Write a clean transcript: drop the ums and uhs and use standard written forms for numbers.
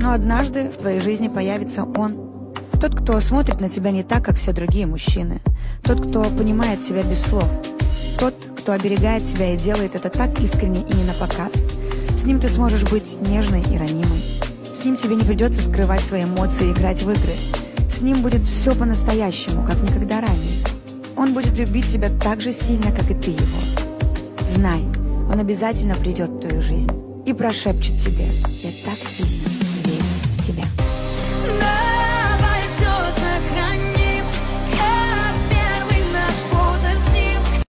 Но однажды в твоей жизни появится он. Тот, кто смотрит на тебя не так, как все другие мужчины. Тот, кто понимает тебя без слов. Тот, кто оберегает тебя и делает это так искренне и не напоказ. С ним ты сможешь быть нежной и ранимой. С ним тебе не придется скрывать свои эмоции и играть в игры. С ним будет все по-настоящему, как никогда ранее. Он будет любить тебя так же сильно, как и ты его. Знай, он обязательно придет в твою жизнь и прошепчет тебе: «Я так сильно